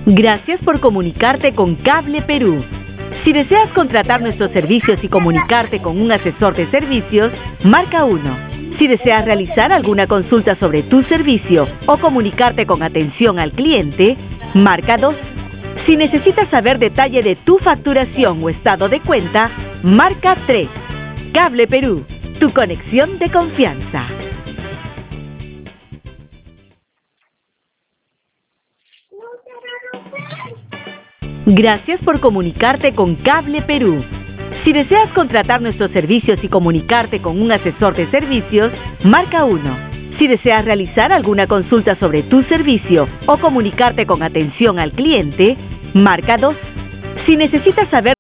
Gracias por comunicarte con Cable Perú. Si deseas contratar nuestros servicios y comunicarte con un asesor de servicios, marca 1. Si deseas realizar alguna consulta sobre tu servicio o comunicarte con atención al cliente, marca 2. Si necesitas saber detalle de tu facturación o estado de cuenta, marca 3. Cable Perú, tu conexión de confianza. Gracias por comunicarte con Cable Perú. Si deseas contratar nuestros servicios y comunicarte con un asesor de servicios, marca 1. Si deseas realizar alguna consulta sobre tu servicio o comunicarte con atención al cliente, marca 2. Si necesitas saber...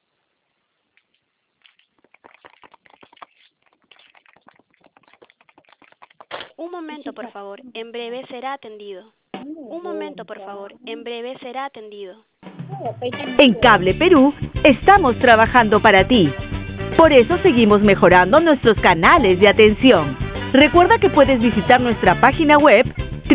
Un momento, por favor. En breve será atendido. Un momento, por favor. En breve será atendido. En Cable Perú, estamos trabajando para ti. Por eso seguimos mejorando nuestros canales de atención. Recuerda que puedes visitar nuestra página web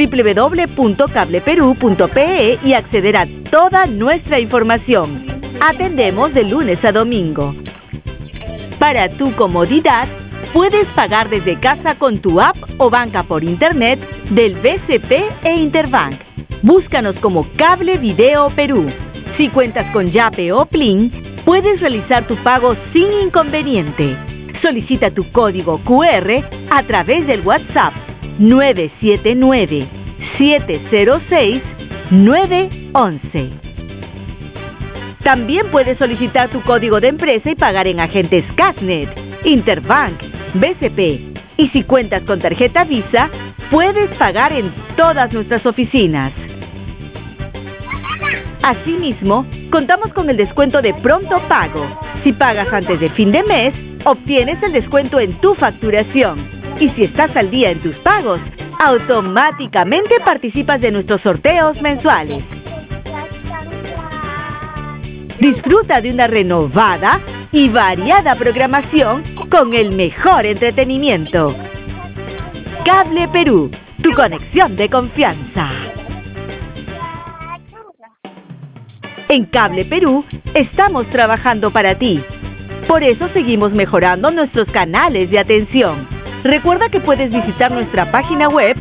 www.cableperu.pe y acceder a toda nuestra información. Atendemos de lunes a domingo. Para tu comodidad, puedes pagar desde casa con tu app o banca por internet del BCP e Interbank. Búscanos como Cable Video Perú. Si cuentas con Yape o Plin, puedes realizar tu pago sin inconveniente. Solicita tu código QR a través del WhatsApp 979-706-911. También puedes solicitar tu código de empresa y pagar en agentes Casnet, Interbank, BCP. Y si cuentas con tarjeta Visa, puedes pagar en todas nuestras oficinas. Asimismo, contamos con el descuento de pronto pago. Si pagas antes de fin de mes, obtienes el descuento en tu facturación. Y si estás al día en tus pagos, automáticamente participas de nuestros sorteos mensuales. Disfruta de una renovada y variada programación con el mejor entretenimiento. Cable Perú, tu conexión de confianza. En Cable Perú, estamos trabajando para ti. Por eso seguimos mejorando nuestros canales de atención. Recuerda que puedes visitar nuestra página web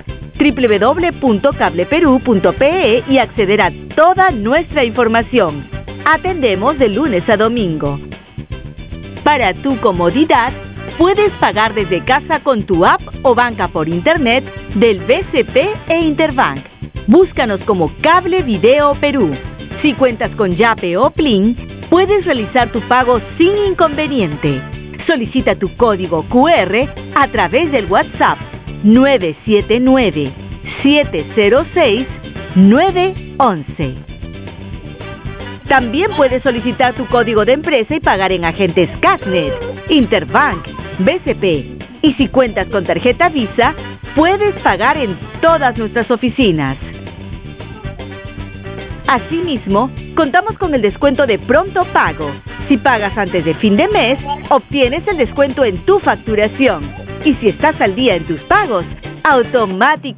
www.cableperu.pe y acceder a toda nuestra información. Atendemos de lunes a domingo. Para tu comodidad, puedes pagar desde casa con tu app o banca por internet del BCP e Interbank. Búscanos como Cable Video Perú. Si cuentas con Yape o Plin, puedes realizar tu pago sin inconveniente. Solicita tu código QR a través del WhatsApp 979-706-911. También puedes solicitar tu código de empresa y pagar en agentes Casnet, Interbank, BCP. Y si cuentas con tarjeta Visa, puedes pagar en todas nuestras oficinas. Asimismo, contamos con el descuento de pronto pago. Si pagas antes de fin de mes, obtienes el descuento en tu facturación. Y si estás al día en tus pagos, automáticamente